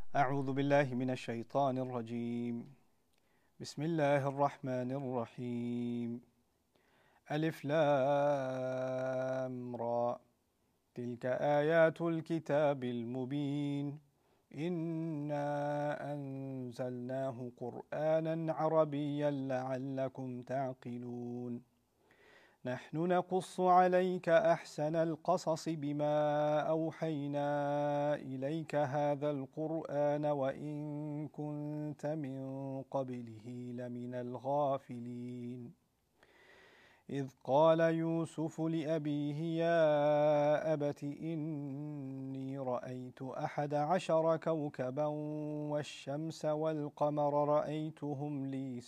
أعوذ بالله من الشيطان الرجيم بسم الله الرحمن الرحيم ألف لام را تلك آيات الكتاب المبين إنا أنزلناه قرآنا عربيا لعلكم تعقلون نحن نقص عليك أحسن القصص بما أوحينا إليك هذا القرآن وإن كنت من قبله لمن الغافلين إذ قال يوسف لأبيه يا أبت إني رأيت 11 كوكبا والشمس والقمر رأيتهم لي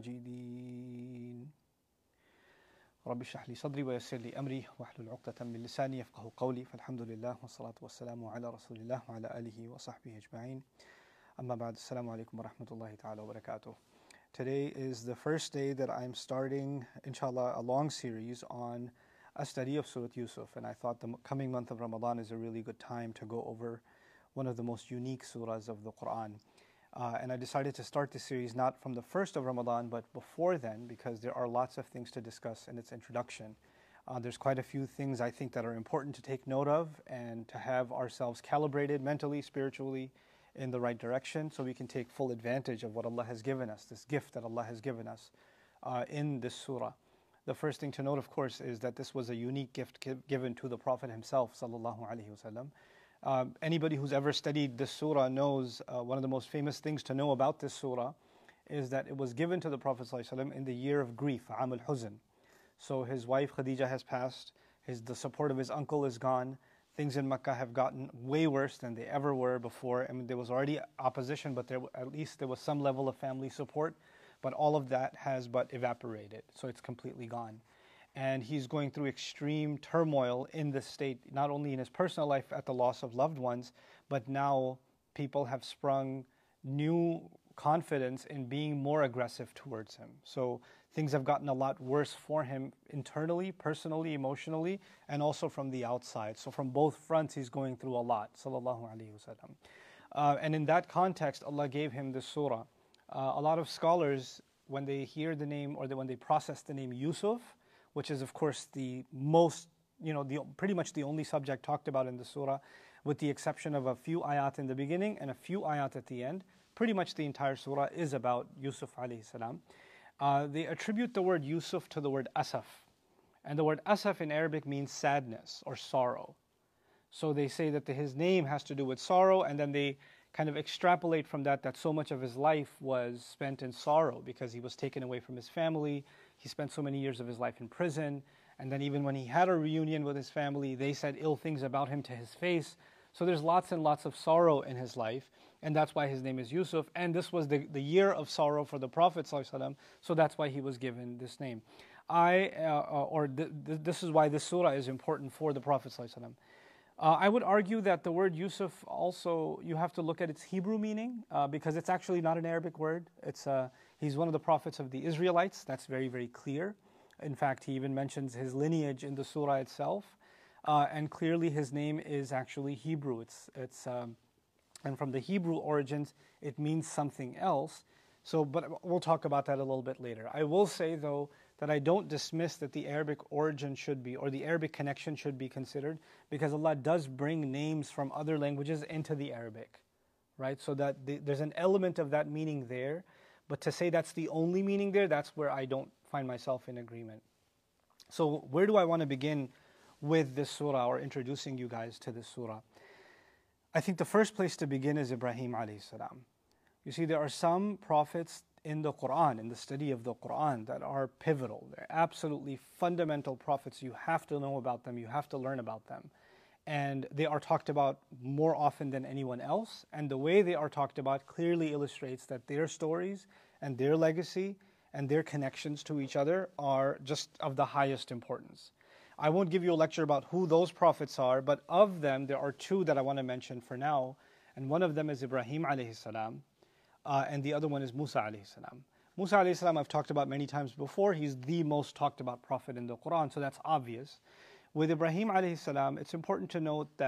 ساجدين رب اشرح لي صدري ويسر لي أمري واحلل عقدة من لساني يفقه قولي فالحمد لله والصلاة والسلام على رسول الله وعلى آله وصحبه أجمعين أما بعد السلام عليكم ورحمة الله تعالى وبركاته. Today is the first day that I'm starting, inshallah, a long series on a study of Surah Yusuf, and I thought the coming month of Ramadan is a really good time to go over one of the most unique surahs of the Quran. And I decided to start this series not from the first of Ramadan, but before then, because there are lots of things to discuss in its introduction. There's quite a few things I think that are important to take note of and to have ourselves calibrated mentally, spiritually, in the right direction so we can take full advantage of what Allah has given us, this gift that Allah has given us in this surah. The first thing to note, of course, is that this was a unique gift given to the Prophet himself, sallallahu alaihi wasallam. Anybody who's ever studied this surah knows one of the most famous things to know about this surah is that it was given to the Prophet ﷺ in the year of grief, Am al-Huzn. So his wife Khadija has passed, the support of his uncle is gone, things in Mecca have gotten way worse than they ever were before. I mean, there was already opposition, but at least there was some level of family support, but all of that has but evaporated, so it's completely gone. And he's going through extreme turmoil in this state, not only in his personal life at the loss of loved ones, but now people have sprung new confidence in being more aggressive towards him. So things have gotten a lot worse for him internally, personally, emotionally, and also from the outside. So from both fronts, he's going through a lot, sallallahu alaihi wasallam. And in that context, Allah gave him this surah. A lot of scholars, when they hear the name or when they process the name Yusuf, which is of course the most, pretty much the only subject talked about in the surah, with the exception of a few ayat in the beginning and a few ayat at the end. Pretty much the entire surah is about Yusuf alayhi salam. They attribute the word Yusuf to the word asaf. And the word asaf in Arabic means sadness or sorrow. So they say that his name has to do with sorrow, and then they kind of extrapolate from that so much of his life was spent in sorrow because he was taken away from his family. He spent so many years of his life in prison, and then even when he had a reunion with his family, they said ill things about him to his face. So there's lots and lots of sorrow in his life, and that's why his name is Yusuf. And this was the year of sorrow for the Prophet ﷺ, so that's why he was given this name. This is why this surah is important for the Prophet ﷺ. I would argue that the word Yusuf also, you have to look at its Hebrew meaning, because it's actually not an Arabic word. He's one of the prophets of the Israelites. That's very, very clear. In fact, he even mentions his lineage in the surah itself. And clearly his name is actually Hebrew. And from the Hebrew origins, it means something else. But we'll talk about that a little bit later. I will say, though, that I don't dismiss that the Arabic origin should be, or the Arabic connection should be considered, because Allah does bring names from other languages into the Arabic, right? So that there's an element of that meaning there. But to say that's the only meaning there, that's where I don't find myself in agreement. So where do I want to begin with this surah, or introducing you guys to this surah? I think the first place to begin is Ibrahim alayhi salam. You see, there are some prophets in the Quran, in the study of the Quran, that are pivotal. They're absolutely fundamental prophets. You have to know about them. You have to learn about them. And they are talked about more often than anyone else. And the way they are talked about clearly illustrates that their stories and their legacy and their connections to each other are just of the highest importance. I won't give you a lecture about who those prophets are, but of them, there are two that I want to mention for now. And one of them is Ibrahim alayhi salam, and the other one is Musa alayhi salam. Musa alayhi salam I've talked about many times before. He's the most talked about prophet in the Quran, so that's obvious. With Ibrahim alayhi salam, it's important to note that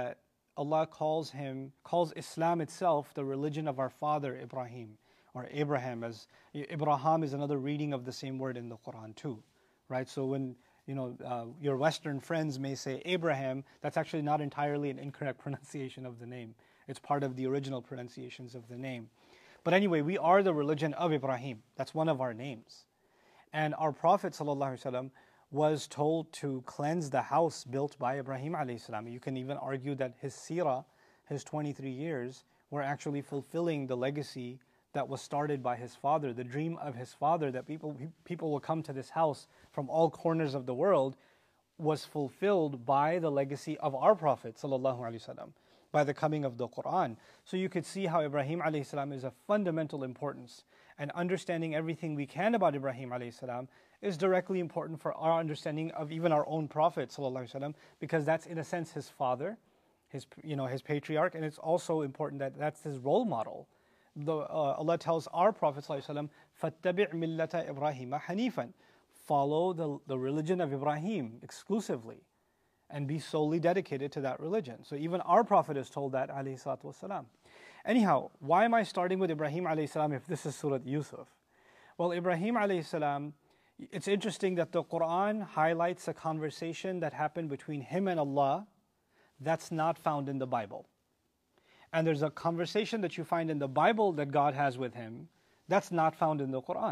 Allah calls Islam itself the religion of our father Ibrahim, or Abraham, as Ibrahim is another reading of the same word in the Quran too, right? So when your Western friends may say Abraham, that's actually not entirely an incorrect pronunciation of the name. It's part of the original pronunciations of the name. But anyway, we are the religion of Ibrahim. That's one of our names. And our Prophet ﷺ was told to cleanse the house built by Ibrahim ﷺ. You can even argue that his seerah, his 23 years, were actually fulfilling the legacy that was started by his father. The dream of his father that people will come to this house from all corners of the world was fulfilled by the legacy of our Prophet ﷺ, by the coming of the Quran. So you could see how Ibrahim ﷺ is of fundamental importance, and understanding everything we can about Ibrahim ﷺ is directly important for our understanding of even our own Prophet ﷺ, because that's in a sense his father, his patriarch, and it's also important that that's his role model. Allah tells our Prophet ﷺ, فَاتَّبِعْ مِلَّةَ إِبْرَاهِيمَ حَنِيفًا, follow the religion of Ibrahim exclusively, and be solely dedicated to that religion. So even our Prophet is told that, alayhi salatu wasalam. Anyhow, why am I starting with Ibrahim alayhi salam if this is Surah Yusuf? Well, Ibrahim alayhi salam, it's interesting that the Quran highlights a conversation that happened between him and Allah that's not found in the Bible. And there's a conversation that you find in the Bible that God has with him that's not found in the Quran.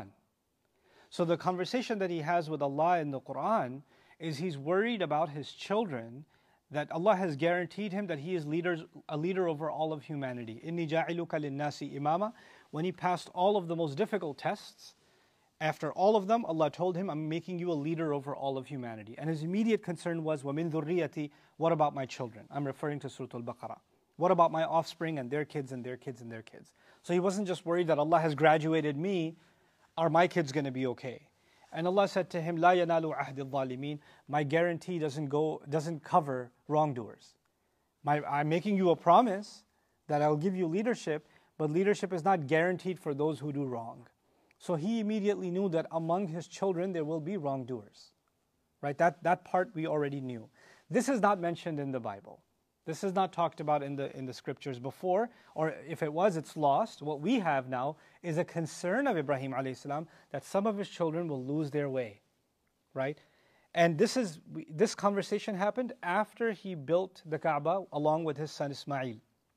So the conversation that he has with Allah in the Quran is he's worried about his children, that Allah has guaranteed him that he is a leader over all of humanity. Inni ja'iluka linnasi imama. When he passed all of the most difficult tests, after all of them, Allah told him, I'm making you a leader over all of humanity. And his immediate concern was, وَمِن ذُرِّيَّتِي, what about my children? I'm referring to Surah Al-Baqarah. What about my offspring and their kids and their kids and their kids? So he wasn't just worried that Allah has graduated me, are my kids going to be okay? And Allah said to him, لا ينال عهد الظالمين, my guarantee doesn't cover wrongdoers. I'm making you a promise that I'll give you leadership, but leadership is not guaranteed for those who do wrong. So he immediately knew that among his children there will be wrongdoers. Right? That part we already knew. This is not mentioned in the Bible. This is not talked about in the scriptures before, or if it was, it's lost. What we have now is a concern of Ibrahim alayhi salam that some of his children will lose their way, right? And this conversation happened after he built the Kaaba along with his son Ismail.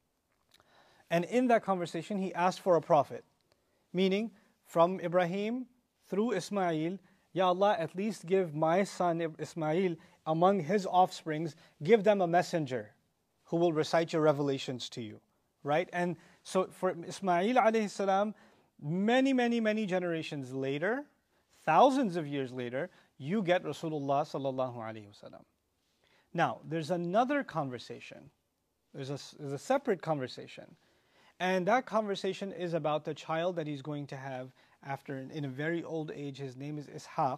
And in that conversation, he asked for a prophet, meaning from Ibrahim through Ismail, Ya Allah, at least give my son Ismail among his offsprings, give them a messenger who will recite your revelations to you, right? And so for Ismail alayhi salam, many generations later, thousands of years later, you get Rasulullah sallallahu alayhi wasallam. Now, there's another conversation. There's a separate conversation. And that conversation is about the child that he's going to have after, in a very old age. His name is Ishaq.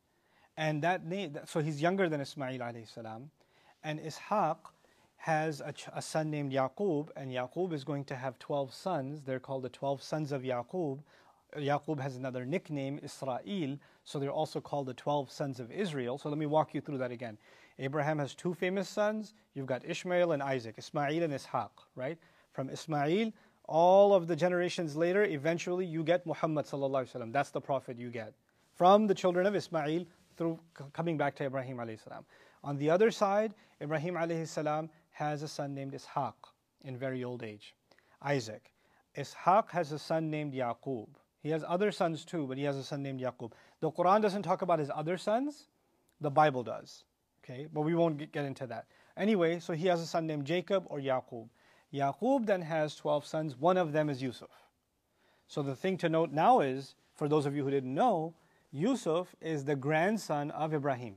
And that name, so he's younger than Ismail alayhi salam. And Ishaq has a son named Yaqub, and Yaqub is going to have 12 sons. They're called the 12 sons of Yaqub. Yaqub has another nickname, Israel, so they're also called the 12 sons of Israel. So let me walk you through that again. Abraham has two famous sons. You've got Ishmael and Isaac, Ismail and Ishaq, right? From Ismail, all of the generations later, eventually you get Muhammad sallallahu alaihi wasallam. That's the prophet you get from the children of Ismail through coming back to Ibrahim alayhi salam. On the other side, Ibrahim alayhi salam has a son named Ishaq in very old age, Isaac. Ishaq has a son named Yaqub. He has other sons too, but he has a son named Yaqub. The Quran doesn't talk about his other sons, the Bible does. Okay, but we won't get into that. Anyway, so he has a son named Jacob or Yaqub. Yaqub then has 12 sons, one of them is Yusuf. So the thing to note now is, for those of you who didn't know, Yusuf is the grandson of Ibrahim,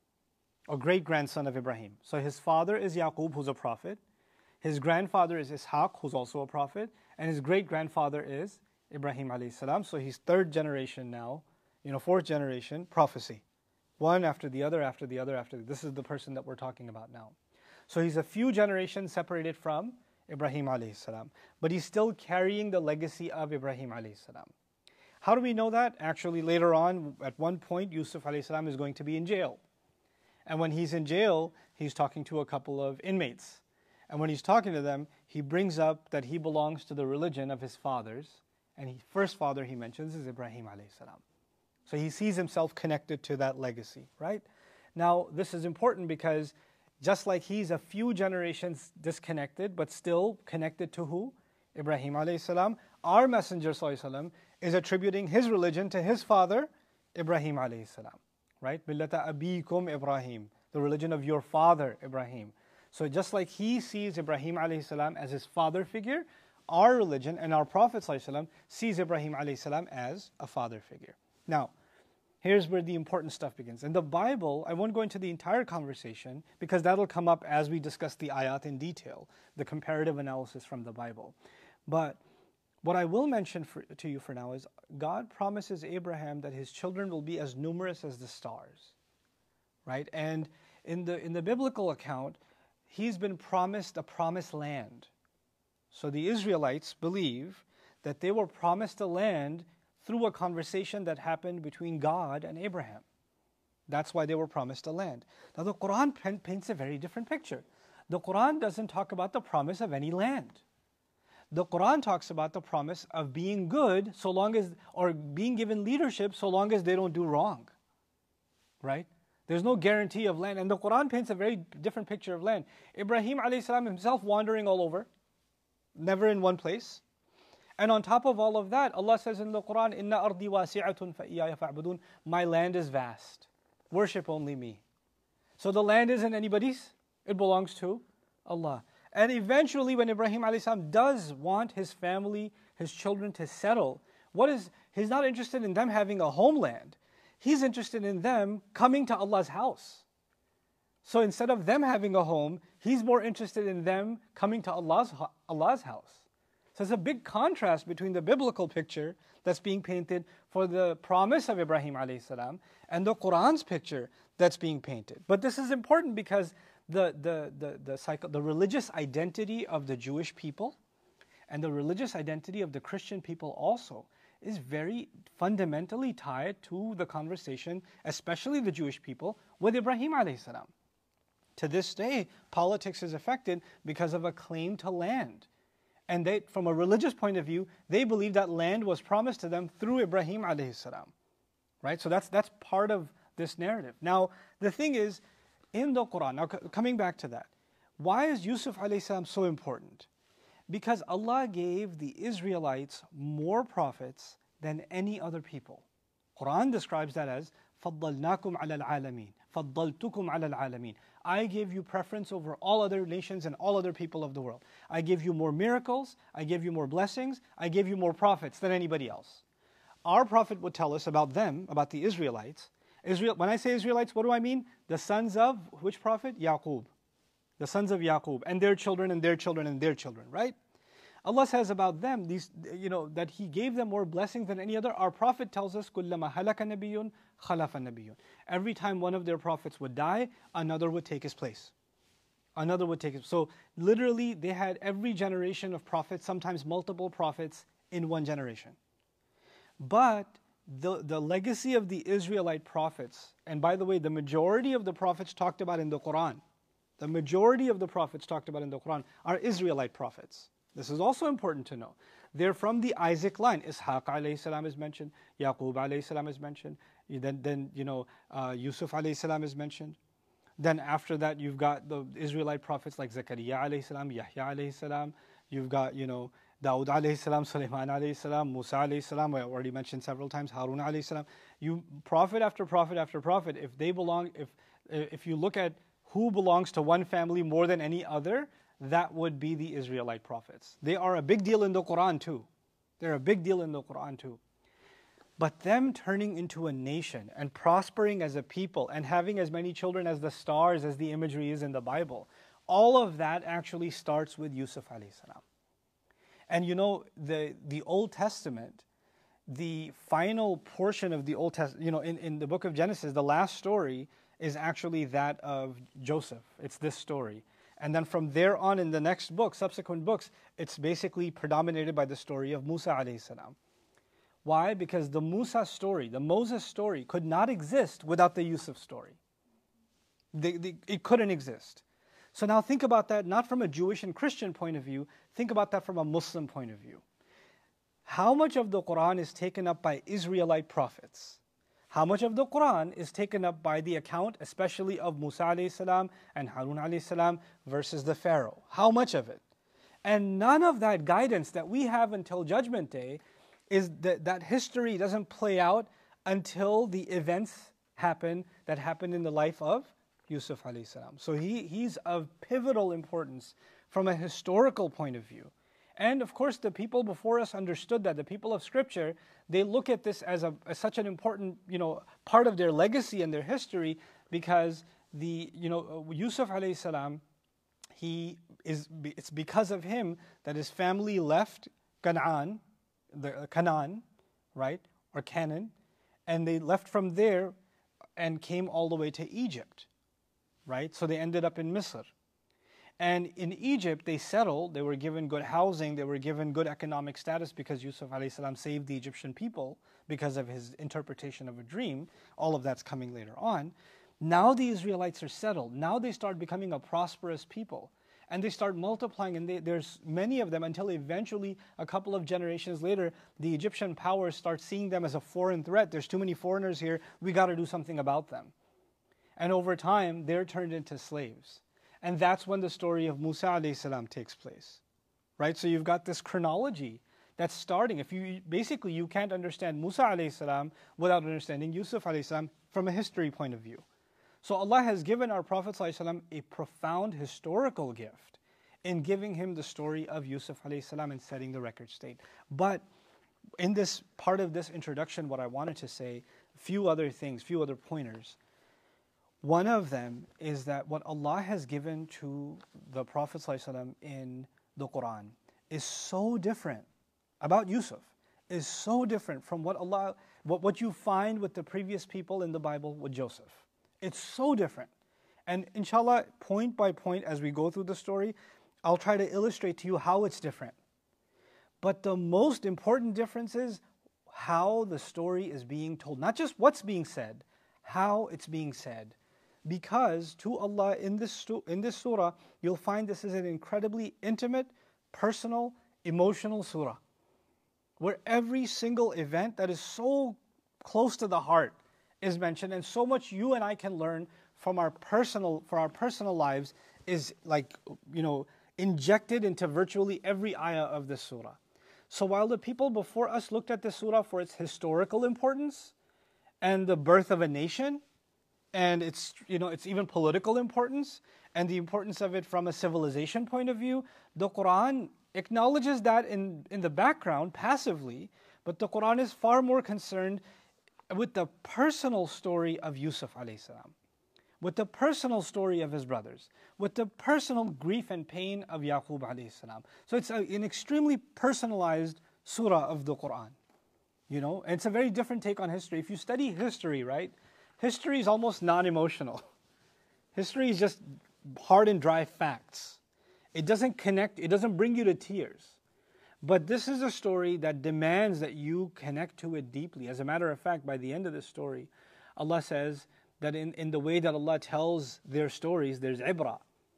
or great-grandson of Ibrahim. So his father is Yaqub, who's a prophet. His grandfather is Ishaq, who's also a prophet. And his great-grandfather is Ibrahim alayhi salam. So he's third generation now, fourth generation, prophecy. One after the other, after the other, after the other. This is the person that we're talking about now. So he's a few generations separated from Ibrahim alayhi salam. But he's still carrying the legacy of Ibrahim alayhi salam. How do we know that? Actually, later on, at one point, Yusuf alayhi salam is going to be in jail. And when he's in jail, he's talking to a couple of inmates. And when he's talking to them, he brings up that he belongs to the religion of his fathers. And first father he mentions is Ibrahim alayhi salam. So he sees himself connected to that legacy, right? Now, this is important because just like he's a few generations disconnected, but still connected to who? Ibrahim alayhi salam. Our Messenger sallallahu alaihi wasallam is attributing his religion to his father, Ibrahim alayhi salam, right? Millata abikum Ibrahim, the religion of your father, Ibrahim. So just like he sees Ibrahim alayhi salam as his father figure, our religion and our Prophet sallallahu alaihi wasallam sees Ibrahim alayhi salam as a father figure. Now, here's where the important stuff begins. In the Bible, I won't go into the entire conversation because that'll come up as we discuss the ayat in detail, the comparative analysis from the Bible. But what I will mention to you for now is God promises Abraham that his children will be as numerous as the stars, right? And in the biblical account, he's been promised a promised land. So the Israelites believe that they were promised a land through a conversation that happened between God and Abraham. That's why they were promised a land. Now the Quran paints a very different picture. The Quran doesn't talk about the promise of any land. The Quran talks about the promise of being good so long as, or being given leadership so long as they don't do wrong. Right? There's no guarantee of land. And the Quran paints a very different picture of land. Ibrahim alayhi salam himself wandering all over, never in one place. And on top of all of that, Allah says in the Quran, Inna ardi wasi'atun fa iyaya fa'budun. My land is vast. Worship only me. So the land isn't anybody's. It belongs to Allah. And eventually when Ibrahim alayhi salam does want his family, his children to settle, he's not interested in them having a homeland. He's interested in them coming to Allah's house. So instead of them having a home, he's more interested in them coming to Allah's house. So there's a big contrast between the biblical picture that's being painted for the promise of Ibrahim alayhi salam and the Quran's picture that's being painted. But this is important because the religious identity of the Jewish people and the religious identity of the Christian people also is very fundamentally tied to the conversation, especially the Jewish people, with Ibrahim alayhi salam. To this day, politics is affected because of a claim to land. And they, from a religious point of view, they believe that land was promised to them through Ibrahim alayhi salam. Right? So that's part of this narrative. Now, the thing is, in the Quran, now coming back to that, why is Yusuf alayhi salam so important? Because Allah gave the Israelites more prophets than any other people. Quran describes that as فَضَّلْنَاكُمْ عَلَى الْعَالَمِينَ فَضَّلْتُكُمْ عَلَى الْعَالَمِينَ. I gave you preference over all other nations and all other people of the world. I gave you more miracles, I gave you more blessings, I gave you more prophets than anybody else. Our Prophet would tell us about them, about the Israelites. When I say Israelites, what do I mean? The sons of which prophet? Yaqub. The sons of Yaqub, and their children and their children and their children, right? Allah says about them, that He gave them more blessings than any other. Our Prophet tells us, كُلَّمَا هَلَكَ نَبِيٌّ خَلَفَ نَبِيٌّ. Every time one of their prophets would die, another would take his place. Another would take his. So literally, they had every generation of prophets, sometimes multiple prophets in one generation. But the legacy of the Israelite prophets, and by the way, the majority of the prophets talked about in the Quran, the majority of the prophets talked about in the Quran are Israelite prophets. This is also important to know. They're from the Isaac line. Ishaq alayhi salam is mentioned. Yaqub alayhi salam is mentioned. Then Yusuf alayhi salam is mentioned. Then after that, you've got the Israelite prophets like Zakaria alayhi salam, Yahya alayhi salam. You've got, Dawud alayhi salam, Sulaiman alayhi salam, Musa alayhi salam, I already mentioned several times, Harun alayhi salam. You, prophet after prophet after prophet, if you look at who belongs to one family more than any other, that would be the Israelite prophets. They are a big deal in the Quran too. They're a big deal in the Quran too. But them turning into a nation and prospering as a people and having as many children as the stars as the imagery is in the Bible, all of that actually starts with Yusuf alayhi salam. And the Old Testament, the final portion of the Old Testament, in the book of Genesis, the last story is actually that of Joseph. It's this story. And then from there on in the next book, subsequent books, it's basically predominated by the story of Musa alayhi salam. Why? Because the Musa story, the Moses story, could not exist without the Yusuf story. It couldn't exist. So now think about that not from a Jewish and Christian point of view, think about that from a Muslim point of view. How much of the Quran is taken up by Israelite prophets? How much of the Quran is taken up by the account, especially of Musa alayhi salam and Harun alayhi salam versus the Pharaoh? How much of it? And none of that guidance that we have until Judgment Day is that history doesn't play out until the events happen that happened in the life of Yusuf alayhi salam. So he's of pivotal importance from a historical point of view. And of course, the people before us understood that. The people of Scripture, they look at this as such an important, part of their legacy and their history, because Yusuf alayhi salam, it's because of him that his family left Canaan, right, or Canaan, and they left from there and came all the way to Egypt, right? So they ended up in Misr. And in Egypt, they settled, they were given good housing, they were given good economic status because Yusuf alayhi salam saved the Egyptian people because of his interpretation of a dream. All of that's coming later on. Now the Israelites are settled. Now they start becoming a prosperous people. And they start multiplying, and there's many of them until eventually, a couple of generations later, the Egyptian powers start seeing them as a foreign threat. There's too many foreigners here, we got to do something about them. And over time, they're turned into slaves. And that's when the story of Musa alayhi salam takes place, right? So you've got this chronology that's starting. You can't understand Musa alayhi salam without understanding Yusuf alayhi salam from a history point of view. So Allah has given our Prophet sallallahu alaihi wasallam a profound historical gift in giving him the story of Yusuf alayhi salam and setting the record straight. But in this part of this introduction, what I wanted to say, a few other pointers. One of them is that what Allah has given to the Prophet ﷺ in the Quran is so different about Yusuf, is so different from what you find with the previous people in the Bible with Joseph. It's so different. And inshallah, point by point as we go through the story, I'll try to illustrate to you how it's different. But the most important difference is how the story is being told. Not just what's being said, how it's being said. Because to Allah in this surah, you'll find this is an incredibly intimate, personal, emotional surah, where every single event that is so close to the heart is mentioned, and so much you and I can learn from our personal lives is injected into virtually every ayah of this surah. So while the people before us looked at this surah for its historical importance and the birth of a nation, and its even political importance and the importance of it from a civilization point of view, the Quran acknowledges that in the background passively, but the Quran is far more concerned with the personal story of Yusuf alayhi salam, with the personal story of his brothers, with the personal grief and pain of Yaqub alayhi salam. So it's an extremely personalized surah of the Quran, and it's a very different take on history. If you study history, right? History is almost non-emotional. History is just hard and dry facts. It doesn't connect, it doesn't bring you to tears. But this is a story that demands that you connect to it deeply. As a matter of fact, by the end of this story, Allah says that in the way that Allah tells their stories, there's ibra.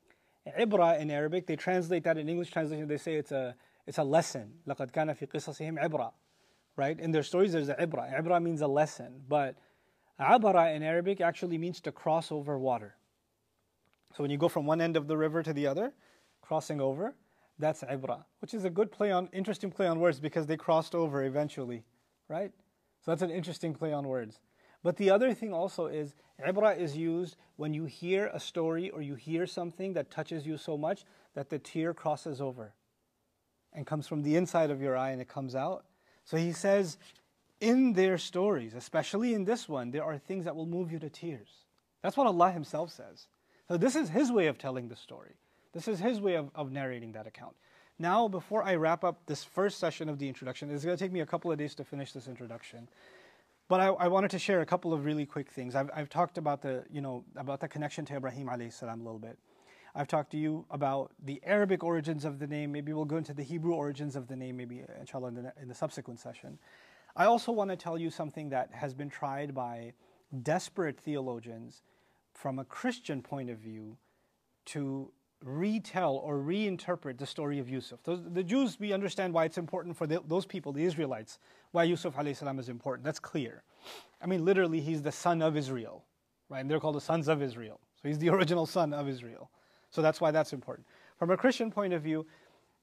Ibra in Arabic, they translate that in English translation, they say it's a lesson. لَقَدْ كَانَ فِي قِصَصِهِمْ عِبْرَةٌ. Right? In their stories there's a ibra. Ibra means a lesson, but abara in Arabic actually means to cross over water. So when you go from one end of the river to the other, crossing over, that's ibra, which is a good interesting play on words because they crossed over eventually, right? So that's an interesting play on words. But the other thing also is, ibra is used when you hear a story or you hear something that touches you so much that the tear crosses over and comes from the inside of your eye and it comes out. So he says, in their stories, especially in this one, there are things that will move you to tears. That's what Allah Himself says. So this is His way of telling the story. This is His way of narrating that account. Now, before I wrap up this first session of the introduction, it's going to take me a couple of days to finish this introduction. But I wanted to share a couple of really quick things. I've talked about the connection to Ibrahim alayhi salam a little bit. I've talked to you about the Arabic origins of the name. Maybe we'll go into the Hebrew origins of the name, maybe inshallah in the subsequent session. I also want to tell you something that has been tried by desperate theologians from a Christian point of view to retell or reinterpret the story of Yusuf. The Jews, we understand why it's important for those people, the Israelites, why Yusuf alayhi salam is important. That's clear. I mean, literally, he's the son of Israel, right? And they're called the sons of Israel. So he's the original son of Israel. So that's why that's important. From a Christian point of view,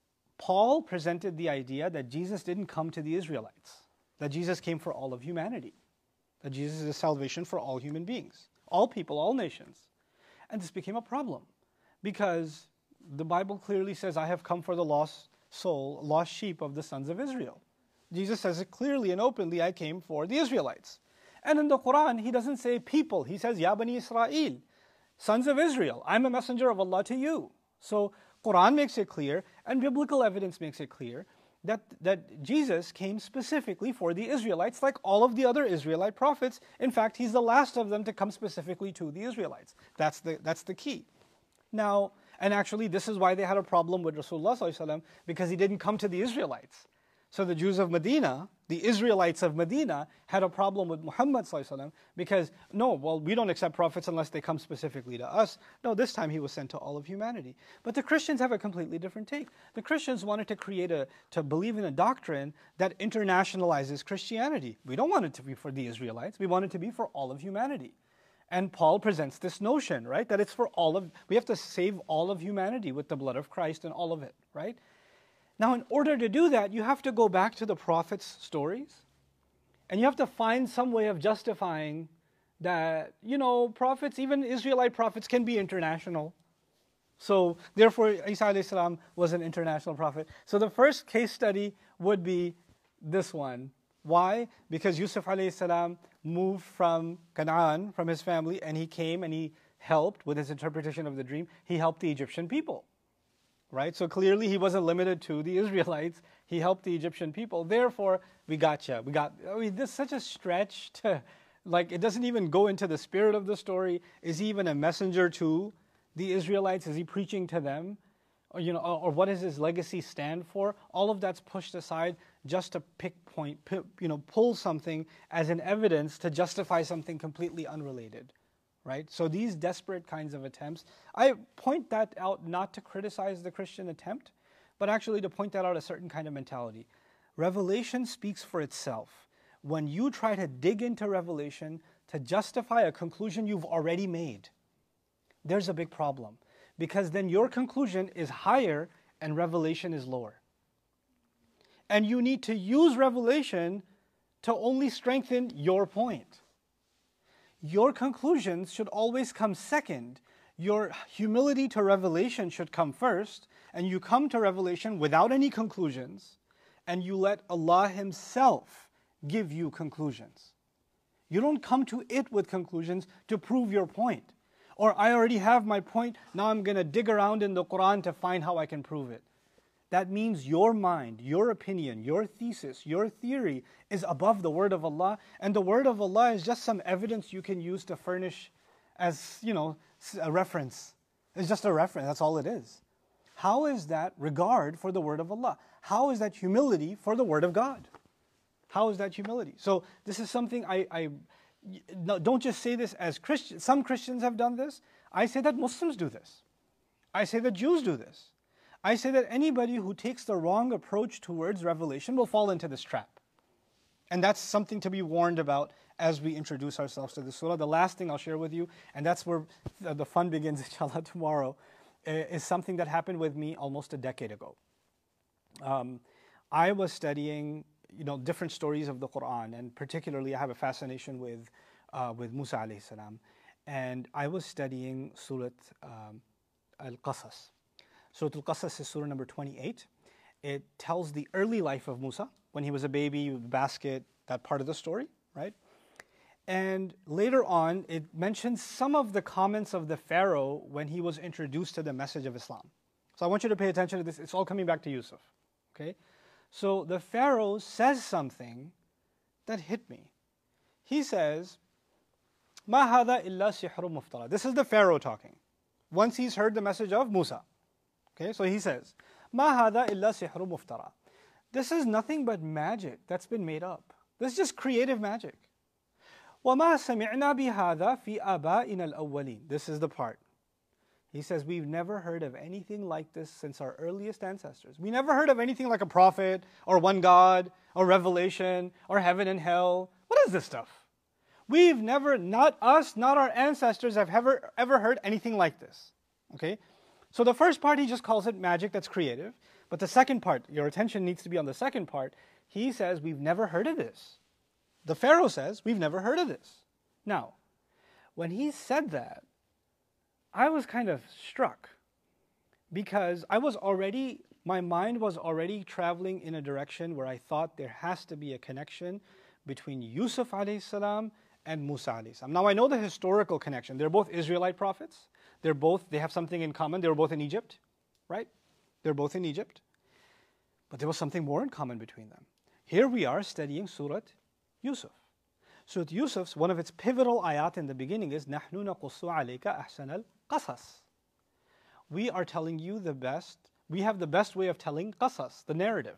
Paul presented the idea that Jesus didn't come to the Israelites, that Jesus came for all of humanity, that Jesus is salvation for all human beings, all people, all nations. And this became a problem because the Bible clearly says, I have come for the lost soul, lost sheep of the sons of Israel. Jesus says it clearly and openly, I came for the Israelites. And in the Quran, he doesn't say people. He says, Ya Bani Israel, sons of Israel, I'm a messenger of Allah to you. So Quran makes it clear, and biblical evidence makes it clear, that Jesus came specifically for the Israelites, like all of the other Israelite prophets. In fact, he's the last of them to come specifically to the Israelites. That's the key. Now, and actually, this is why they had a problem with Rasulullah ﷺ, because he didn't come to the Israelites. So the Jews of Medina, the Israelites of Medina, had a problem with Muhammad ﷺ because, no, well, we don't accept prophets unless they come specifically to us. No, this time he was sent to all of humanity. But the Christians have a completely different take. The Christians wanted to believe in a doctrine that internationalizes Christianity. We don't want it to be for the Israelites. We want it to be for all of humanity. And Paul presents this notion, right, that it's for we have to save all of humanity with the blood of Christ and all of it, right? Now, in order to do that, you have to go back to the prophets' stories, and you have to find some way of justifying that, prophets, even Israelite prophets, can be international. So, therefore, Isa alayhi salam was an international prophet. So the first case study would be this one. Why? Because Yusuf alayhi salam moved from Canaan, from his family, and he came and he helped, with his interpretation of the dream, he helped the Egyptian people. Right? So clearly he wasn't limited to the Israelites. He helped the Egyptian people. Therefore, we gotcha. This is such a stretch to, it doesn't even go into the spirit of the story. Is he even a messenger to the Israelites? Is he preaching to them? Or what does his legacy stand for? All of that's pushed aside just to pull something as an evidence to justify something completely unrelated. Right? So these desperate kinds of attempts, I point that out not to criticize the Christian attempt, but actually to point that out a certain kind of mentality. Revelation speaks for itself. When you try to dig into Revelation to justify a conclusion you've already made, there's a big problem. Because then your conclusion is higher and Revelation is lower. And you need to use Revelation to only strengthen your point. Your conclusions should always come second. Your humility to revelation should come first, and you come to revelation without any conclusions, and you let Allah Himself give you conclusions. You don't come to it with conclusions to prove your point. Or I already have my point, now I'm going to dig around in the Quran to find how I can prove it. That means your mind, your opinion, your thesis, your theory is above the word of Allah, and the word of Allah is just some evidence you can use to furnish as, a reference. It's just a reference, that's all it is. How is that regard for the word of Allah? How is that humility for the word of God? How is that humility? So this is something don't just say this as Christians. Some Christians have done this. I say that Muslims do this. I say that Jews do this. I say that anybody who takes the wrong approach towards revelation will fall into this trap. And that's something to be warned about as we introduce ourselves to the surah. The last thing I'll share with you, and that's where the fun begins, inshallah, tomorrow, is something that happened with me almost a decade ago. I was studying, different stories of the Quran, and particularly I have a fascination with Musa alayhi salam. And I was studying Surah Al-Qasas. Surah Al-Qasas is surah number 28. It tells the early life of Musa, when he was a baby with a basket, that part of the story, right? And later on, it mentions some of the comments of the Pharaoh when he was introduced to the message of Islam. So I want you to pay attention to this. It's all coming back to Yusuf, okay? So the Pharaoh says something that hit me. He says, "Ma hada illa sihrun muftara." This is the Pharaoh talking. Once he's heard the message of Musa. Okay, so he says, "Ma hada illa sihrun muftara." This is nothing but magic that's been made up. This is just creative magic. وَمَا سَمِعْنَا بِهَذَا فِي آبَائِنَا الْأَوَّلِينَ. This is the part. He says, we've never heard of anything like this since our earliest ancestors. We never heard of anything like a prophet, or one God, or revelation, or heaven and hell. What is this stuff? We've never, not us, not our ancestors have ever heard anything like this. Okay? So the first part, he just calls it magic that's creative. But the second part, your attention needs to be on the second part. He says, we've never heard of this. The Pharaoh says, we've never heard of this. Now, when he said that, I was kind of struck because my mind was already traveling in a direction where I thought there has to be a connection between Yusuf alayhi salam and Musa alayhi salam. Now I know the historical connection. They're both Israelite prophets. They have something in common. They were both in Egypt, right? They're both in Egypt. But there was something more in common between them. Here we are studying Surah Yusuf. Surah Yusuf's, one of its pivotal ayat in the beginning is نَحْنُ نَقُصُّ عَلَيْكَ أَحْسَنَ الْقَصَصِ. We are telling you we have the best way of telling qasas, the narrative,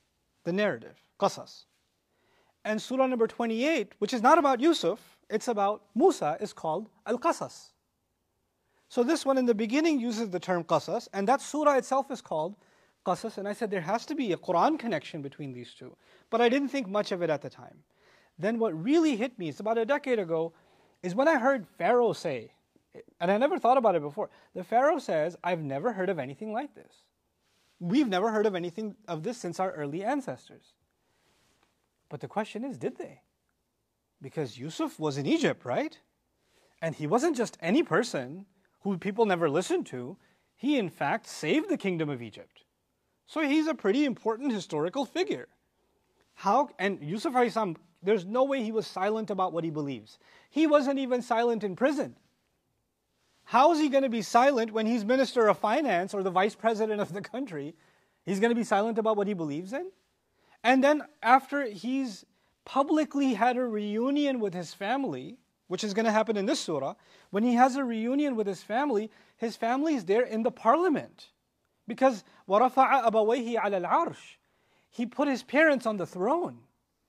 qasas. And surah number 28, which is not about Yusuf, it's about Musa, is called Al-Qasas. So this one in the beginning uses the term qasas, and that surah itself is called qasas, and I said there has to be a Quran connection between these two. But I didn't think much of it at the time. Then what really hit me, it's about a decade ago, is when I heard Pharaoh say, and I never thought about it before, the Pharaoh says, I've never heard of anything like this. We've never heard of anything of this since our early ancestors. But the question is, did they? Because Yusuf was in Egypt, right? And he wasn't just any person who people never listened to. He in fact saved the kingdom of Egypt. So he's a pretty important historical figure. And Yusuf alayhi salam, there's no way he was silent about what he believes. He wasn't even silent in prison. How is he going to be silent when he's Minister of Finance or the Vice President of the country? He's going to be silent about what he believes in? And then after he's publicly had a reunion with his family, which is going to happen in this surah, when he has a reunion with his family is there in the parliament. Because وَرَفَعَ أَبَوَيْهِ عَلَى الْعَرْشِ. He put his parents on the throne.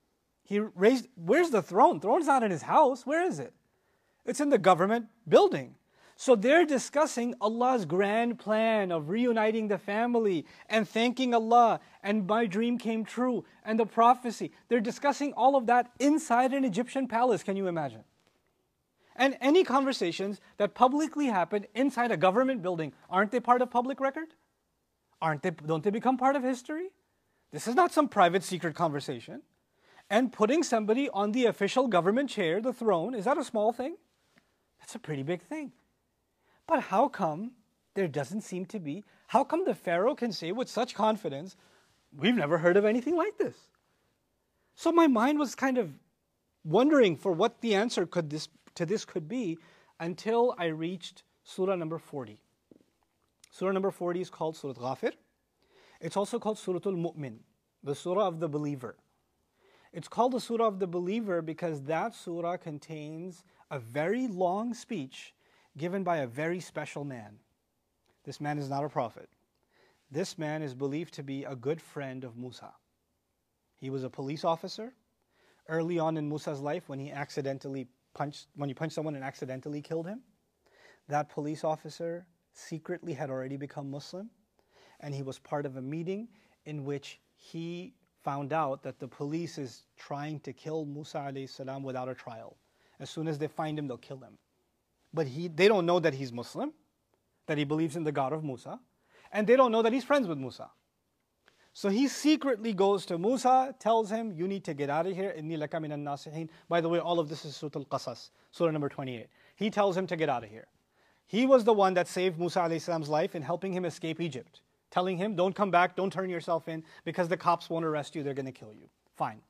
Where's the throne? Throne's not in his house. Where is it? It's in the government building. So they're discussing Allah's grand plan of reuniting the family and thanking Allah, and my dream came true, and the prophecy. They're discussing all of that inside an Egyptian palace, can you imagine? And any conversations that publicly happen inside a government building, aren't they part of public record? Don't they become part of history? This is not some private secret conversation. And putting somebody on the official government chair, the throne, is that a small thing? That's a pretty big thing. But how come there doesn't seem to be, how come the Pharaoh can say with such confidence, we've never heard of anything like this? So my mind was kind of wondering for what the answer to this could be until I reached Surah number 40. Surah number 40 is called Surah Ghafir. It's also called Surah Al-Mu'min, the Surah of the believer. It's called the Surah of the believer because that surah contains a very long speech given by a very special man. This man is not a prophet. This man is believed to be a good friend of Musa. He was a police officer early on in Musa's life when he punched someone and accidentally killed him. That police officer secretly had already become Muslim, and he was part of a meeting in which he found out that the police is trying to kill Musa alayhi salam without a trial. As soon as they find him, they'll kill him. But they don't know that he's Muslim, that he believes in the God of Musa, and they don't know that he's friends with Musa. So he secretly goes to Musa, tells him, you need to get out of here, inni laka minan nasihin. By the way, all of this is Surah Al-Qasas, Surah number 28. He tells him to get out of here. He was the one that saved Musa alayhi salam's life in helping him escape Egypt, telling him, don't come back, don't turn yourself in, because the cops won't arrest you, they're going to kill you. Fine.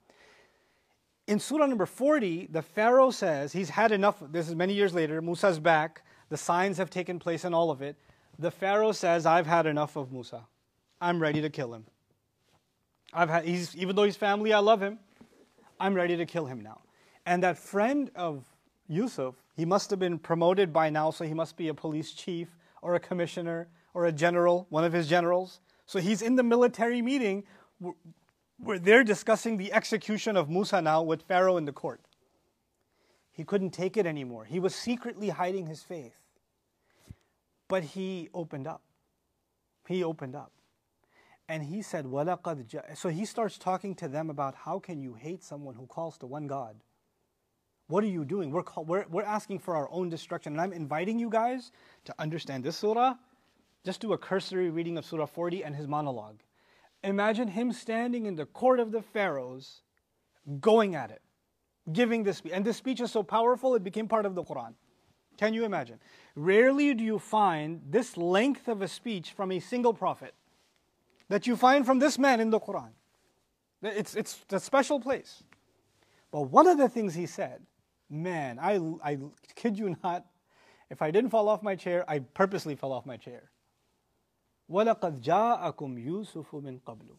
In Surah number 40, the Pharaoh says, he's had enough, this is many years later, Musa's back, the signs have taken place and all of it. The Pharaoh says, I've had enough of Musa. I'm ready to kill him. Even though he's family, I love him. I'm ready to kill him now. And that friend of Yusuf, he must have been promoted by now, so he must be a police chief or a commissioner or a general, one of his generals. So he's in the military meeting where they're discussing the execution of Musa now with Pharaoh in the court. He couldn't take it anymore. He was secretly hiding his faith. But he opened up. He opened up. And he said, وَلَقَدْ جَاءَ. So he starts talking to them about how can you hate someone who calls to one God? What are you doing? We're asking for our own destruction. And I'm inviting you guys to understand this surah. Just do a cursory reading of Surah 40 and his monologue. Imagine him standing in the court of the pharaohs, going at it, giving this speech. And this speech is so powerful, it became part of the Quran. Can you imagine? Rarely do you find this length of a speech from a single prophet that you find from this man in the Quran. It's a special place. But one of the things he said, man, I kid you not, if I didn't fall off my chair, I purposely fell off my chair. وَلَقَدْ جَاءَكُمْ يُوسُفُ مِنْ قَبْلُ.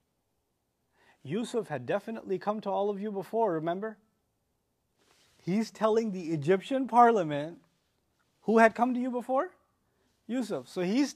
Yusuf had definitely come to all of you before, remember? He's telling the Egyptian parliament who had come to you before? Yusuf. So he's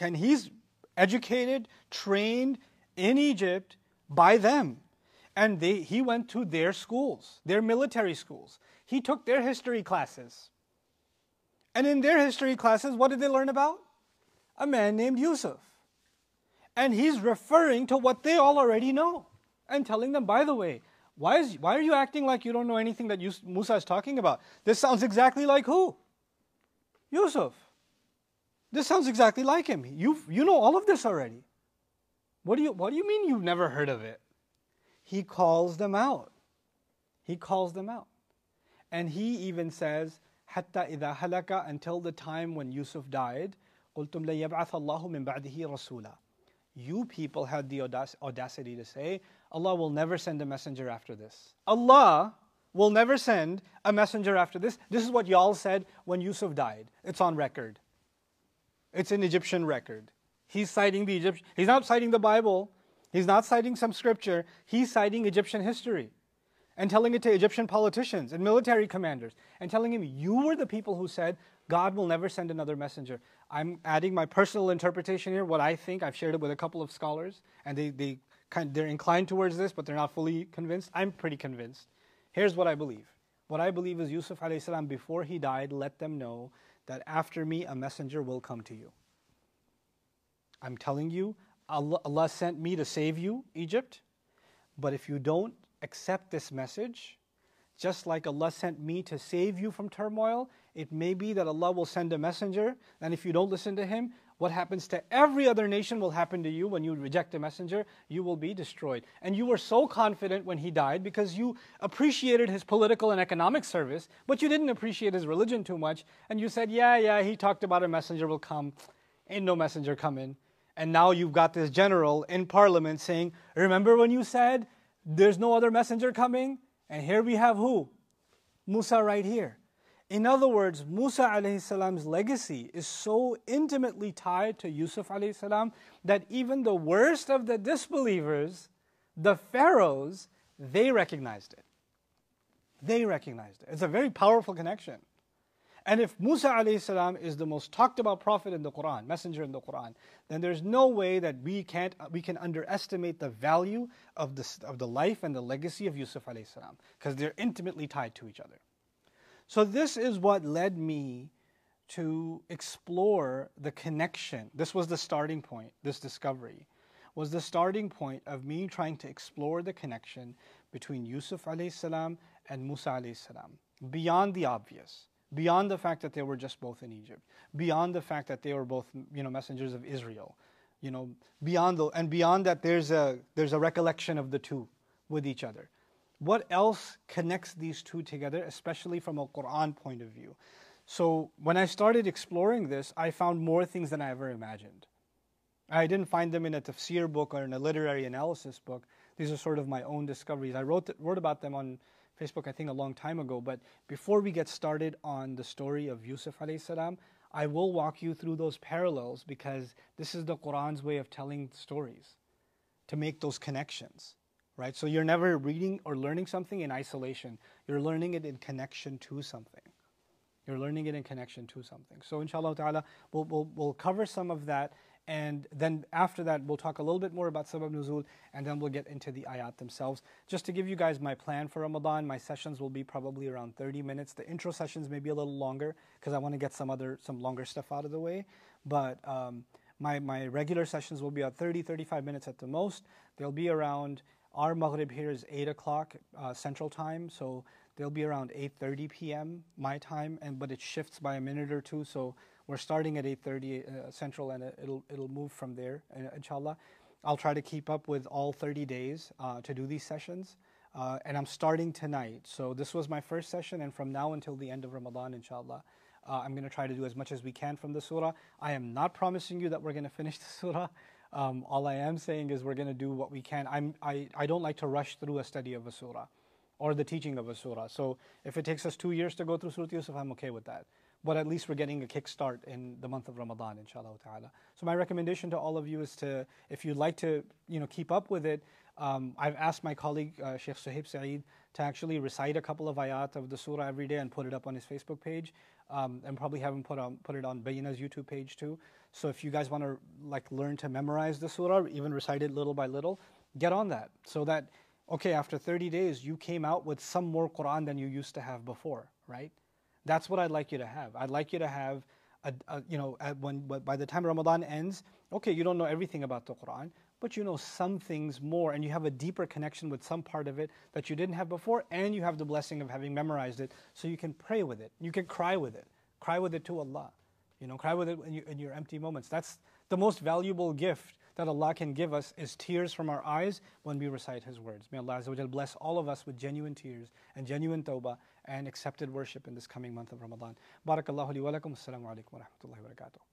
educated, trained in Egypt by them. And he went to their schools, their military schools. He took their history classes. And in their history classes, what did they learn about? A man named Yusuf. And he's referring to what they all already know. And telling them, by the way, why are you acting like you don't know anything that Musa is talking about? This sounds exactly like who? Yusuf. This sounds exactly like him. You know all of this already. What do you mean you've never heard of it? He calls them out. He calls them out. And he even says, حَتَّى إِذَا هَلَكَ, until the time when Yusuf died, قُلْتُمْ لَيَبْعَثَ اللَّهُ مِنْ بَعْدِهِ رَسُولًا. You people had the audacity to say, Allah will never send a messenger after this. Allah will never send a messenger after this. This is what y'all said when Yusuf died. It's on record. It's an Egyptian record. He's citing the Egyptian. He's not citing the Bible. He's not citing some scripture. He's citing Egyptian history and telling it to Egyptian politicians and military commanders and telling him, you were the people who said God will never send another messenger. I'm adding my personal interpretation here, what I think. I've shared it with a couple of scholars, and they're inclined towards this, but they're not fully convinced. I'm pretty convinced. Here's what I believe. What I believe is Yusuf alayhi salam, before he died, let them know that after me a messenger will come to you. I'm telling you, Allah sent me to save you, Egypt, but if you don't accept this message, just like Allah sent me to save you from turmoil, it may be that Allah will send a messenger, and if you don't listen to him, what happens to every other nation will happen to you when you reject a messenger. You will be destroyed. And you were so confident when he died because you appreciated his political and economic service, but you didn't appreciate his religion too much, and you said, yeah, he talked about a messenger will come. Ain't no messenger coming. And now you've got this general in parliament saying, remember when you said there's no other messenger coming? And here we have who? Musa right here. In other words, Musa alayhi salam's legacy is so intimately tied to Yusuf alayhi salam that even the worst of the disbelievers, the pharaohs, they recognized it. They recognized it. It's a very powerful connection. And if Musa alayhi salam is the most talked about prophet in the Quran, messenger in the Quran, then there's no way that we can underestimate the value of the life and the legacy of Yusuf alayhi salam, because they're intimately tied to each other. So this is what led me to explore the connection. This was the starting point, this discovery was the starting point of me trying to explore the connection between Yusuf alayhi salam and Musa alayhi salam, beyond the obvious. Beyond the fact that they were just both in Egypt, beyond the fact that they were both, messengers of Israel, beyond that there's a recollection of the two with each other. What else connects these two together, especially from a Quran point of view? So when I started exploring this, I found more things than I ever imagined. I didn't find them in a tafsir book or in a literary analysis book. These are sort of my own discoveries. I wrote about them on Facebook, I think, a long time ago. But before we get started on the story of Yusuf alayhi salam, I will walk you through those parallels, because this is the Quran's way of telling stories, to make those connections, right? So you're never reading or learning something in isolation. You're learning it in connection to something. You're learning it in connection to something. So inshallah ta'ala, we'll cover some of that. And then after that, we'll talk a little bit more about Sabab Nuzul, and then we'll get into the ayat themselves. Just to give you guys my plan for Ramadan, my sessions will be probably around 30 minutes. The intro sessions may be a little longer, because I want to get some longer stuff out of the way. But my regular sessions will be at 35 minutes at the most. They'll be around, our Maghrib here is 8 o'clock Central Time, so they'll be around 8:30 p.m. my time, but it shifts by a minute or two, so we're starting at 8:30 Central, and it'll move from there, inshallah. I'll try to keep up with all 30 days to do these sessions. And I'm starting tonight. So this was my first session, and from now until the end of Ramadan, inshallah, I'm going to try to do as much as we can from the surah. I am not promising you that we're going to finish the surah. All I am saying is we're going to do what we can. I don't like to rush through a study of a surah or the teaching of a surah. So if it takes us 2 years to go through Surah Yusuf, I'm okay with that. But at least we're getting a kickstart in the month of Ramadan, inshallah ta'ala. So my recommendation to all of you is to, if you'd like to, keep up with it, I've asked my colleague, Sheikh Suhaib Saeed, to actually recite a couple of ayat of the surah every day and put it up on his Facebook page, and probably have him put it on Bayyina's YouTube page too. So if you guys want to learn to memorize the surah, even recite it little by little, get on that. So that, okay, after 30 days, you came out with some more Quran than you used to have before, right? That's what I'd like you to have. I'd like you to have, by the time Ramadan ends, okay, you don't know everything about the Quran, but you know some things more, and you have a deeper connection with some part of it that you didn't have before, and you have the blessing of having memorized it, so you can pray with it. You can cry with it. Cry with it to Allah. Cry with it in your empty moments. That's the most valuable gift that Allah can give us, is tears from our eyes when we recite His words. May Allah Azza wa Jal bless all of us with genuine tears and genuine tawbah and accepted worship in this coming month of Ramadan. Barakallahu li wa lakum. Assalamu alaikum wa rahmatullahi wa barakatuh.